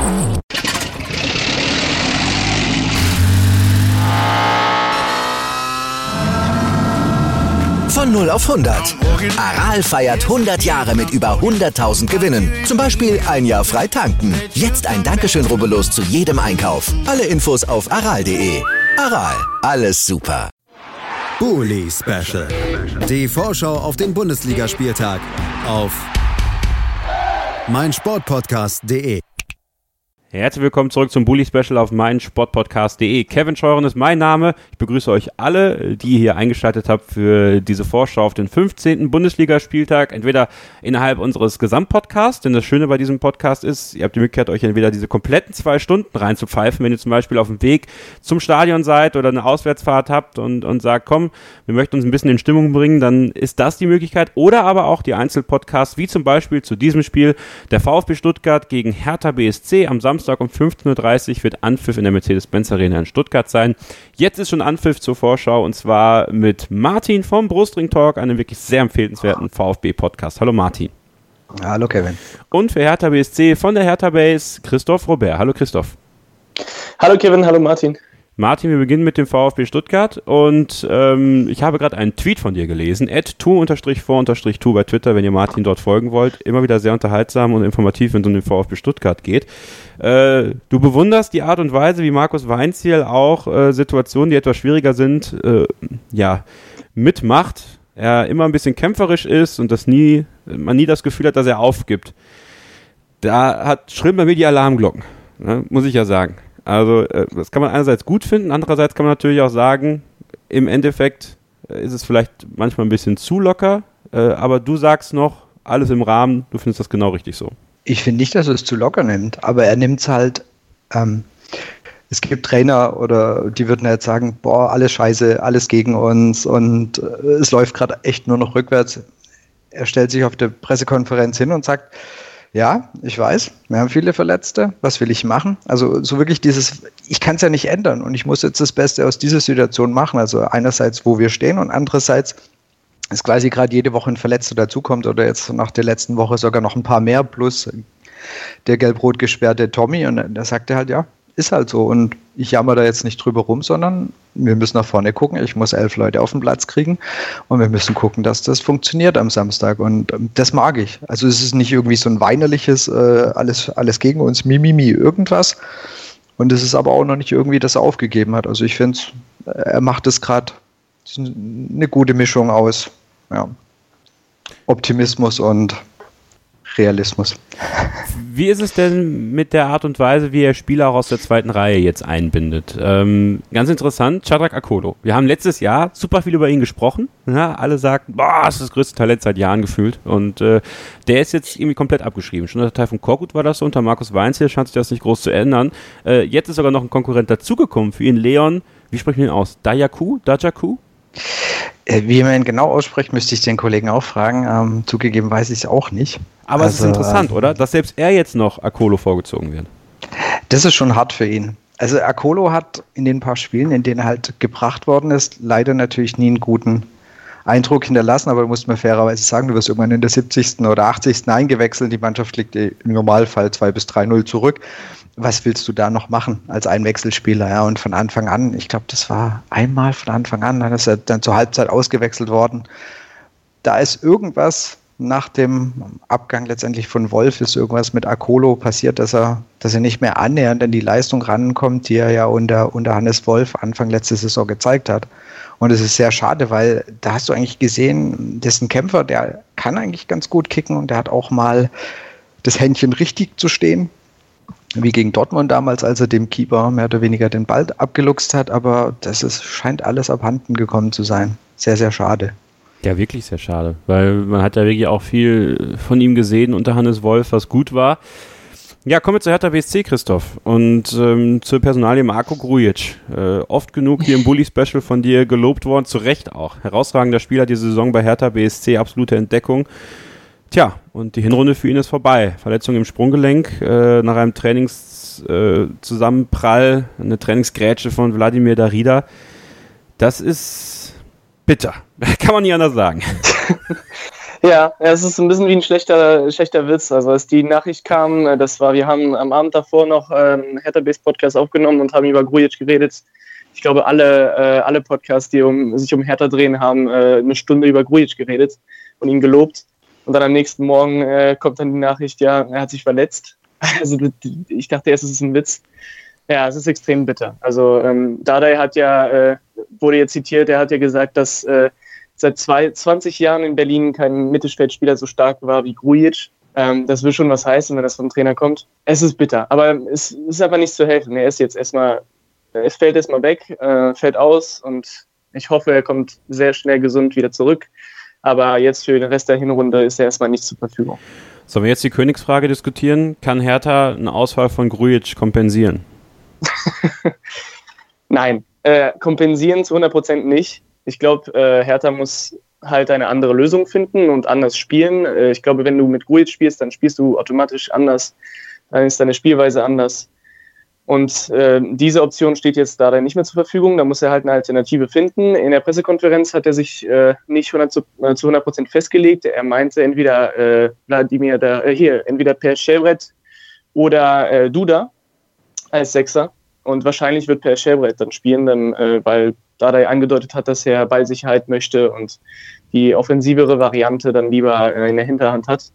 Von 0 auf 100. Aral feiert 100 Jahre mit über 100.000 Gewinnen. Zum Beispiel ein Jahr frei tanken. Jetzt ein Dankeschön, rubbellos zu jedem Einkauf. Alle Infos auf aral.de. Aral, alles super. Bully Special. Die Vorschau auf den Bundesligaspieltag auf meinsportpodcast.de. Herzlich willkommen zurück zum Bully Special auf meinsportpodcast.de. Kevin Scheuren ist mein Name. Ich begrüße euch alle, die ihr hier eingeschaltet habt für diese Vorschau auf den 15. Bundesligaspieltag. Entweder innerhalb unseres Gesamtpodcasts, denn das Schöne bei diesem Podcast ist, ihr habt die Möglichkeit, euch entweder diese kompletten 2 Stunden reinzupfeifen, wenn ihr zum Beispiel auf dem Weg zum Stadion seid oder eine Auswärtsfahrt habt und sagt, komm, wir möchten uns ein bisschen in Stimmung bringen, dann ist das die Möglichkeit. Oder aber auch die Einzelpodcasts, wie zum Beispiel zu diesem Spiel der VfB Stuttgart gegen Hertha BSC am Samstag um 15.30 Uhr wird Anpfiff in der Mercedes-Benz Arena in Stuttgart sein. Jetzt ist schon Anpfiff zur Vorschau und zwar mit Martin vom Brustring Talk, einem wirklich sehr empfehlenswerten VfB-Podcast. Hallo Martin. Hallo Kevin. Und für Hertha BSC von der Hertha Base Christoph Robert. Hallo Christoph. Hallo Kevin, hallo Martin. Martin, wir beginnen mit dem VfB Stuttgart und ich habe gerade einen Tweet von dir gelesen, @tu_vor_tu bei Twitter, wenn ihr Martin dort folgen wollt. Immer wieder sehr unterhaltsam und informativ, wenn es um den VfB Stuttgart geht. Du bewunderst die Art und Weise, wie Markus Weinzierl auch Situationen, die etwas schwieriger sind, mitmacht. Er immer ein bisschen kämpferisch ist und man nie das Gefühl hat, dass er aufgibt. Da schrillen bei mir die Alarmglocken, ne, muss ich ja sagen. Also das kann man einerseits gut finden, andererseits kann man natürlich auch sagen, im Endeffekt ist es vielleicht manchmal ein bisschen zu locker, aber du sagst noch, alles im Rahmen, du findest das genau richtig so. Ich finde nicht, dass er es zu locker nimmt, aber er nimmt es halt, es gibt Trainer oder die würden jetzt sagen, boah, alles scheiße, alles gegen uns und es läuft gerade echt nur noch rückwärts. Er stellt sich auf der Pressekonferenz hin und sagt, ja, ich weiß, wir haben viele Verletzte, was will ich machen? Also so wirklich ich kann es ja nicht ändern und ich muss jetzt das Beste aus dieser Situation machen. Also einerseits, wo wir stehen und andererseits ist quasi gerade jede Woche ein Verletzter dazukommt oder jetzt nach der letzten Woche sogar noch ein paar mehr plus der gelb-rot gesperrte Tommy und da sagt er halt, ja, ist halt so und ich jammer da jetzt nicht drüber rum, sondern wir müssen nach vorne gucken, ich muss 11 Leute auf den Platz kriegen und wir müssen gucken, dass das funktioniert am Samstag und das mag ich. Also es ist nicht irgendwie so ein weinerliches, alles gegen uns, Mimimi, irgendwas und es ist aber auch noch nicht irgendwie, dass er aufgegeben hat. Also ich finde, er macht es gerade eine gute Mischung aus Optimismus und Realismus. Wie ist es denn mit der Art und Weise, wie er Spieler auch aus der zweiten Reihe jetzt einbindet? Ganz interessant, Chadrak Akolo. Wir haben letztes Jahr super viel über ihn gesprochen. Ja, alle sagten, boah, das ist das größte Talent seit Jahren gefühlt. Und der ist jetzt irgendwie komplett abgeschrieben. Schon unter Taifun Korkut war das so, unter Markus Weinzierl scheint sich das nicht groß zu ändern. Jetzt ist sogar noch ein Konkurrent dazugekommen für ihn, Leon, wie sprechen wir ihn aus? Dajaku? Wie man ihn genau ausspricht, müsste ich den Kollegen auch fragen. Zugegeben weiß ich es auch nicht. Aber es ist interessant, oder? Dass selbst er jetzt noch Akolo vorgezogen wird. Das ist schon hart für ihn. Also Akolo hat in den paar Spielen, in denen er halt gebracht worden ist, leider natürlich nie einen guten Eindruck hinterlassen, aber du musst mir fairerweise sagen, du wirst irgendwann in der 70. oder 80. eingewechselt, die Mannschaft liegt im Normalfall 2-3-0 zurück. Was willst du da noch machen als Einwechselspieler? Ja, und von Anfang an, ich glaube, das war einmal von Anfang an, dann ist er dann zur Halbzeit ausgewechselt worden. Da ist irgendwas nach dem Abgang letztendlich von Wolf, ist irgendwas mit Akolo passiert, dass er nicht mehr annähernd an die Leistung rankommt, die er ja unter Hannes Wolf Anfang letzte Saison gezeigt hat. Und es ist sehr schade, weil da hast du eigentlich gesehen, das ist ein Kämpfer, der kann eigentlich ganz gut kicken und der hat auch mal das Händchen richtig zu stehen, wie gegen Dortmund damals, als er dem Keeper mehr oder weniger den Ball abgeluchst hat, aber scheint alles abhanden gekommen zu sein. Sehr, sehr schade. Ja, wirklich sehr schade, weil man hat ja wirklich auch viel von ihm gesehen unter Hannes Wolf, was gut war. Ja, kommen wir zu Hertha BSC, Christoph, und zur Personalie Marko Grujic. Oft genug hier im Bully-Special von dir gelobt worden, zu Recht auch. Herausragender Spieler diese Saison bei Hertha BSC, absolute Entdeckung. Tja, und die Hinrunde für ihn ist vorbei. Verletzung im Sprunggelenk, nach einem Trainingszusammenprall, eine Trainingsgrätsche von Wladimir Darida. Das ist bitter, kann man nicht anders sagen. Ja, es ist ein bisschen wie ein schlechter Witz. Also als die Nachricht kam, wir haben am Abend davor noch Hertha Base Podcast aufgenommen und haben über Grujic geredet. Ich glaube, alle Podcasts, die sich um Hertha drehen, haben eine Stunde über Grujic geredet und ihn gelobt. Und dann am nächsten Morgen kommt dann die Nachricht, ja, er hat sich verletzt. Also ich dachte erst, es ist ein Witz. Ja, es ist extrem bitter. Also Dardai wurde jetzt zitiert, er hat ja gesagt, dass seit 20 Jahren in Berlin kein Mittelfeldspieler so stark war wie Grujic. Das will schon was heißen, wenn das vom Trainer kommt. Es ist bitter, aber es ist aber nicht zu helfen. Er fällt erstmal weg, fällt aus und ich hoffe, er kommt sehr schnell gesund wieder zurück. Aber jetzt für den Rest der Hinrunde ist er erstmal nicht zur Verfügung. Sollen wir jetzt die Königsfrage diskutieren? Kann Hertha einen Ausfall von Grujic kompensieren? Nein, kompensieren zu 100% nicht. Ich glaube, Hertha muss halt eine andere Lösung finden und anders spielen. Ich glaube, wenn du mit Grujic spielst, dann spielst du automatisch anders. Dann ist deine Spielweise anders. Und diese Option steht jetzt da nicht mehr zur Verfügung. Da muss er halt eine Alternative finden. In der Pressekonferenz hat er sich nicht zu 100% festgelegt. Er meinte entweder entweder Per Shelbrett oder Duda als Sechser. Und wahrscheinlich wird Per Shelbrett dann spielen, weil Dardai angedeutet hat, dass er Ballsicherheit möchte und die offensivere Variante dann lieber in der Hinterhand hat.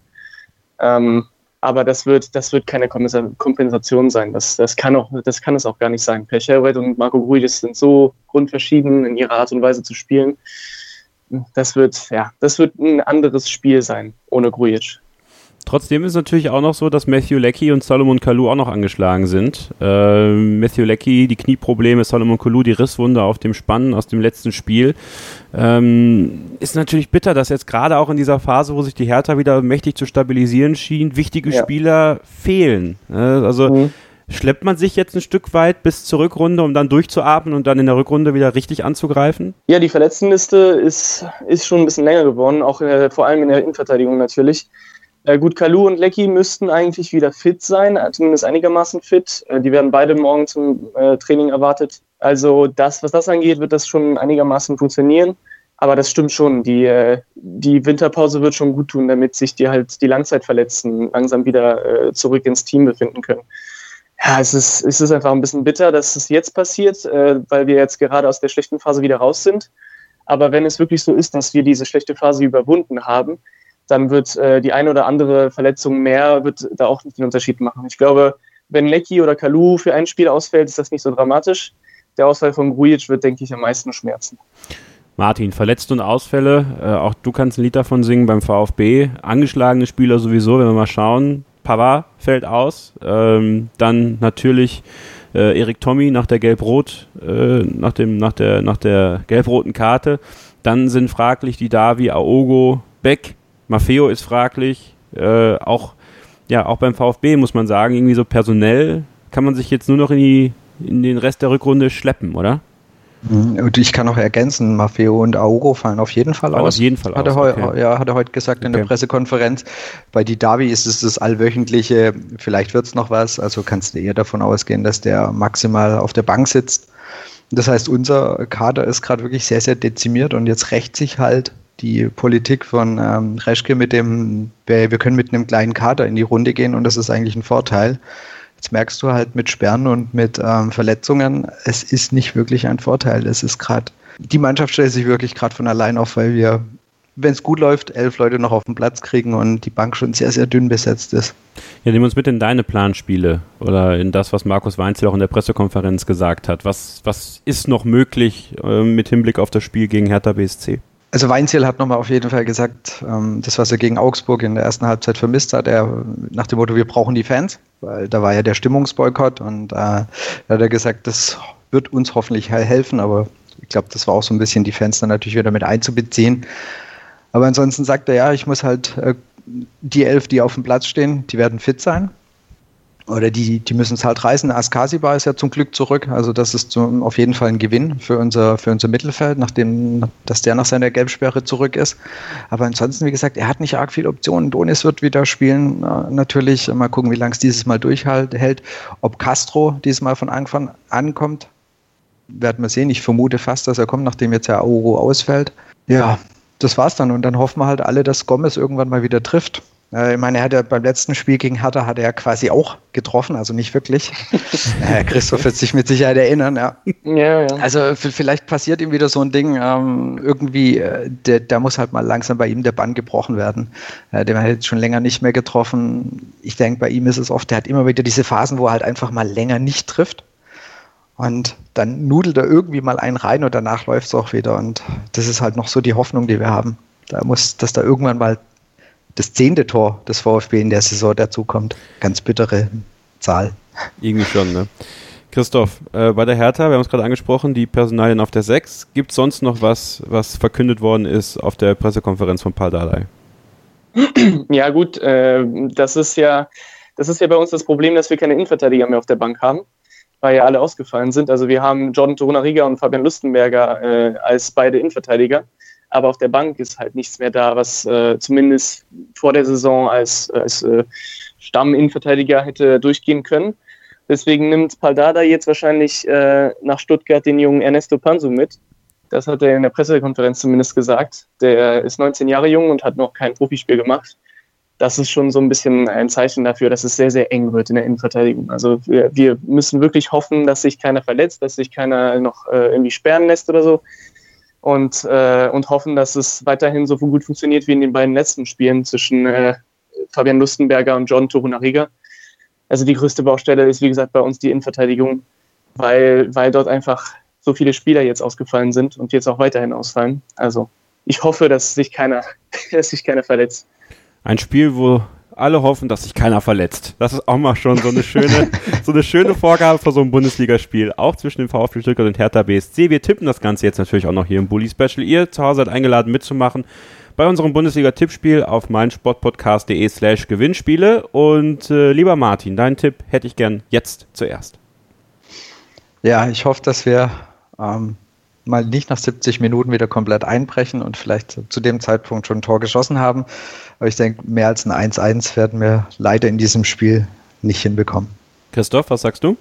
Aber das wird keine Kompensation sein. Das kann es auch gar nicht sein. Per Shelbrett und Marco Grujic sind so grundverschieden in ihrer Art und Weise zu spielen. Das wird ein anderes Spiel sein ohne Grujic. Trotzdem ist es natürlich auch noch so, dass Matthew Leckie und Salomon Kalou auch noch angeschlagen sind. Matthew Leckie, die Knieprobleme, Salomon Kalou, die Risswunde auf dem Spann aus dem letzten Spiel. Ist natürlich bitter, dass jetzt gerade auch in dieser Phase, wo sich die Hertha wieder mächtig zu stabilisieren schien, wichtige Spieler fehlen. Schleppt man sich jetzt ein Stück weit bis zur Rückrunde, um dann durchzuatmen und dann in der Rückrunde wieder richtig anzugreifen? Ja, die Verletztenliste ist schon ein bisschen länger geworden, auch vor allem in der Innenverteidigung natürlich. Gut, Kalou und Leckie müssten eigentlich wieder fit sein, zumindest einigermaßen fit. Die werden beide morgen zum Training erwartet. Also was das angeht, wird das schon einigermaßen funktionieren. Aber das stimmt schon, die Winterpause wird schon gut tun, damit sich die Langzeitverletzten langsam wieder zurück ins Team befinden können. Ja, es ist einfach ein bisschen bitter, dass es jetzt passiert, weil wir jetzt gerade aus der schlechten Phase wieder raus sind. Aber wenn es wirklich so ist, dass wir diese schlechte Phase überwunden haben, dann wird die eine oder andere Verletzung mehr, wird da auch nicht den Unterschied machen. Ich glaube, wenn Leckie oder Kalou für ein Spiel ausfällt, ist das nicht so dramatisch. Der Ausfall von Grujic wird, denke ich, am meisten schmerzen. Martin, Verletzte und Ausfälle, auch du kannst ein Lied davon singen beim VfB. Angeschlagene Spieler sowieso, wenn wir mal schauen. Pavard fällt aus. Dann natürlich Erik Tommy nach der Gelb-Rot, nach der gelb-roten Karte. Dann sind fraglich die Davi, Aogo, Beck. Maffeo ist fraglich, auch beim VfB muss man sagen, irgendwie so personell kann man sich jetzt nur noch in den Rest der Rückrunde schleppen, oder? Und ich kann noch ergänzen, Maffeo und Aogo fallen auf jeden Fall aus. Auf jeden Fall hat er heute gesagt in der Pressekonferenz. Bei Didavi ist es das allwöchentliche, vielleicht wird es noch was, also kannst du eher davon ausgehen, dass der maximal auf der Bank sitzt. Das heißt, unser Kader ist gerade wirklich sehr, sehr dezimiert und jetzt rächt sich halt die Politik von Reschke wir können mit einem kleinen Kader in die Runde gehen und das ist eigentlich ein Vorteil. Jetzt merkst du halt mit Sperren und mit Verletzungen, es ist nicht wirklich ein Vorteil. Es ist gerade, die Mannschaft stellt sich wirklich gerade von allein auf, weil wir, wenn es gut läuft, 11 Leute noch auf den Platz kriegen und die Bank schon sehr, sehr dünn besetzt ist. Ja, nehmen wir uns mit in deine Planspiele oder in das, was Markus Weinzierl auch in der Pressekonferenz gesagt hat. Was ist noch möglich mit Hinblick auf das Spiel gegen Hertha BSC? Also Weinzierl hat nochmal auf jeden Fall gesagt, das, was er gegen Augsburg in der ersten Halbzeit vermisst hat, nach dem Motto, wir brauchen die Fans, weil da war ja der Stimmungsboykott und da hat er gesagt, das wird uns hoffentlich helfen, aber ich glaube, das war auch so ein bisschen die Fans dann natürlich wieder mit einzubeziehen. Aber ansonsten sagt er, ja, ich muss halt die 11, die auf dem Platz stehen, die werden fit sein. Oder die müssen es halt reißen. Askasiba ist ja zum Glück zurück. Also das ist auf jeden Fall ein Gewinn für unser Mittelfeld, dass der nach seiner Gelbsperre zurück ist. Aber ansonsten, wie gesagt, er hat nicht arg viele Optionen. Donis wird wieder spielen. Natürlich mal gucken, wie lange es dieses Mal durchhält. Ob Castro dieses Mal von Anfang ankommt, werden wir sehen. Ich vermute fast, dass er kommt, nachdem jetzt der Auro ausfällt. Ja, das war's dann. Und dann hoffen wir halt alle, dass Gomez irgendwann mal wieder trifft. Ich meine, er hat ja beim letzten Spiel gegen Hertha hat er quasi auch getroffen, also nicht wirklich. Christoph wird sich mit Sicherheit erinnern, ja. Ja. Also vielleicht passiert ihm wieder so ein Ding, irgendwie, da muss halt mal langsam bei ihm der Bann gebrochen werden. Den hat jetzt schon länger nicht mehr getroffen. Ich denke, bei ihm ist es oft, der hat immer wieder diese Phasen, wo er halt einfach mal länger nicht trifft. Und dann nudelt er irgendwie mal einen rein und danach läuft es auch wieder. Und das ist halt noch so die Hoffnung, die wir haben. Dass da irgendwann mal das 10. Tor des VfB in der Saison dazukommt. Ganz bittere Zahl. Irgendwie schon, ne? Christoph, bei der Hertha, wir haben es gerade angesprochen, die Personalien auf der 6. Gibt es sonst noch was verkündet worden ist auf der Pressekonferenz von Paul Dardai? Ja gut, das ist ja bei uns das Problem, dass wir keine Innenverteidiger mehr auf der Bank haben, weil ja alle ausgefallen sind. Also wir haben Jordan Torunariga und Fabian Lustenberger als beide Innenverteidiger. Aber auf der Bank ist halt nichts mehr da, was zumindest vor der Saison als Stamm-Innenverteidiger hätte durchgehen können. Deswegen nimmt Paul Dardai jetzt wahrscheinlich nach Stuttgart den jungen Ernesto Pansu mit. Das hat er in der Pressekonferenz zumindest gesagt. Der ist 19 Jahre jung und hat noch kein Profispiel gemacht. Das ist schon so ein bisschen ein Zeichen dafür, dass es sehr, sehr eng wird in der Innenverteidigung. Also wir müssen wirklich hoffen, dass sich keiner verletzt, dass sich keiner noch irgendwie sperren lässt oder so. Und hoffen, dass es weiterhin so gut funktioniert wie in den beiden letzten Spielen zwischen Fabian Lustenberger und Jordan Torunariga. Also die größte Baustelle ist, wie gesagt, bei uns die Innenverteidigung, weil dort einfach so viele Spieler jetzt ausgefallen sind und jetzt auch weiterhin ausfallen. Also ich hoffe, dass sich keiner verletzt. Ein Spiel, wo alle hoffen, dass sich keiner verletzt. Das ist auch mal schon so eine schöne Vorgabe für so ein Bundesligaspiel, auch zwischen dem VfB Stuttgart und Hertha BSC. Wir tippen das Ganze jetzt natürlich auch noch hier im Bully Special. Ihr zu Hause seid eingeladen mitzumachen bei unserem Bundesliga-Tippspiel auf meinsportpodcast.de/Gewinnspiele. Und lieber Martin, deinen Tipp hätte ich gern jetzt zuerst. Ja, ich hoffe, dass wir mal nicht nach 70 Minuten wieder komplett einbrechen und vielleicht zu dem Zeitpunkt schon ein Tor geschossen haben. Aber ich denke, mehr als ein 1-1 werden wir leider in diesem Spiel nicht hinbekommen. Christoph, was sagst du?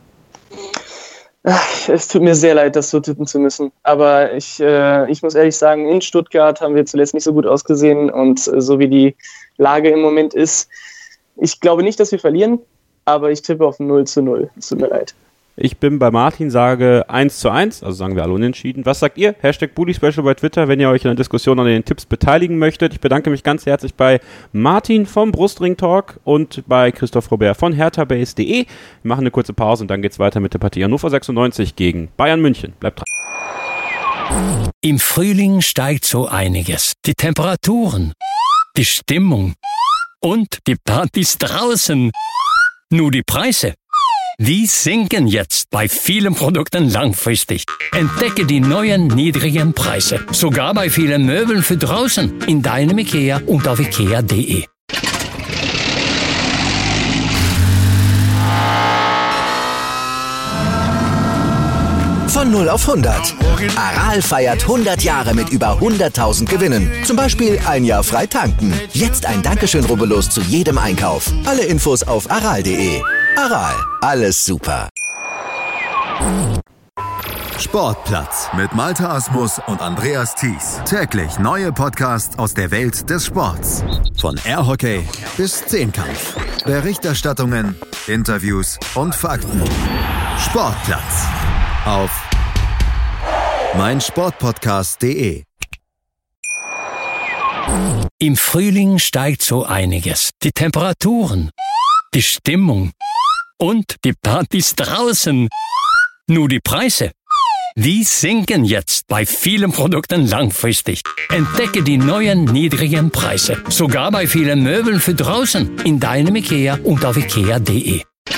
Es tut mir sehr leid, das so tippen zu müssen. Aber ich muss ehrlich sagen, in Stuttgart haben wir zuletzt nicht so gut ausgesehen. Und so wie die Lage im Moment ist, ich glaube nicht, dass wir verlieren, aber ich tippe auf 0-0. Es tut mir leid. Ich bin bei Martin, sage 1-1, also sagen wir alle unentschieden. Was sagt ihr? #BullySpecial bei Twitter, wenn ihr euch in der Diskussion an den Tipps beteiligen möchtet. Ich bedanke mich ganz herzlich bei Martin vom Brustring Talk und bei Christoph Robert von herthabase.de. Wir machen eine kurze Pause und dann geht's weiter mit der Partie Hannover 96 gegen Bayern München. Bleibt dran. Im Frühling steigt so einiges. Die Temperaturen, die Stimmung und die Partys draußen. Nur die Preise. Die sinken jetzt bei vielen Produkten langfristig. Entdecke die neuen niedrigen Preise. Sogar bei vielen Möbeln für draußen. In deinem IKEA und auf ikea.de. Von 0 auf 100. Aral feiert 100 Jahre mit über 100.000 Gewinnen. Zum Beispiel ein Jahr frei tanken. Jetzt ein Dankeschön, rubbellos zu jedem Einkauf. Alle Infos auf aral.de. Aral, alles super. Sportplatz mit Malte Asmus und Andreas Thies. Täglich neue Podcasts aus der Welt des Sports. Von Airhockey bis Zehnkampf. Berichterstattungen, Interviews und Fakten. Sportplatz auf meinsportpodcast.de. Im Frühling steigt so einiges. Die Temperaturen, die Stimmung und die Partys draußen. Nur die Preise, die sinken jetzt bei vielen Produkten langfristig. Entdecke die neuen niedrigen Preise. Sogar bei vielen Möbeln für draußen. In deinem IKEA und auf ikea.de.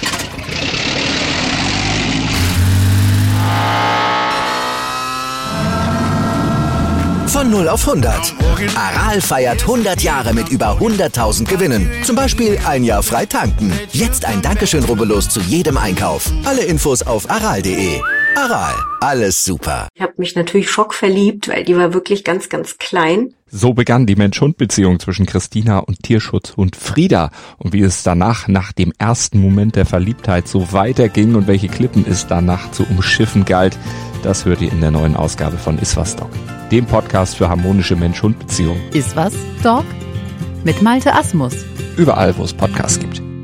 Von 0 auf 100. Aral feiert 100 Jahre mit über 100.000 Gewinnen. Zum Beispiel ein Jahr frei tanken. Jetzt ein Dankeschön, rubbellos zu jedem Einkauf. Alle Infos auf aral.de. Aral, alles super. Ich habe mich natürlich schockverliebt, weil die war wirklich ganz, ganz klein. So begann die Mensch-Hund-Beziehung zwischen Christina und Tierschutzhund Frieda. Und wie es danach, nach dem ersten Moment der Verliebtheit, so weiterging und welche Klippen es danach zu umschiffen galt, Das hört ihr in der neuen Ausgabe von Iswas Dog, dem Podcast für harmonische Mensch-Hund-Beziehungen. Iswas Dog? Mit Malte Asmus. Überall, wo es Podcasts gibt.